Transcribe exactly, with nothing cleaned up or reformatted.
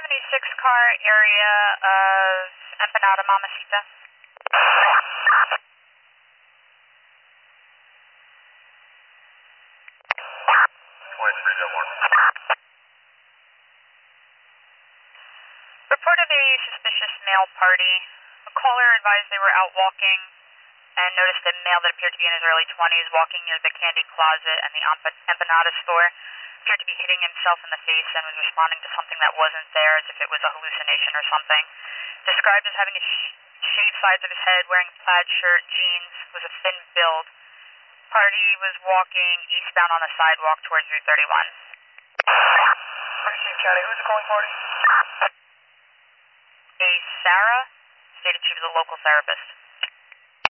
seventy-six car area of Empanada Mamacita. twenty-three, Delmar. Reported a suspicious male party. A caller advised they were out walking and noticed a male that appeared to be in his early twenties walking near the candy closet and the empanada store. Appeared to be hitting himself in the face and was responding to something that wasn't there as if it was a hallucination or something. Described as having a sh- shaved sides of his head, wearing a plaid shirt, jeans, was a thin build. Party was walking eastbound on the sidewalk towards Route thirty-one. Precinct County, who's it calling party? A Sarah stated she was a local therapist.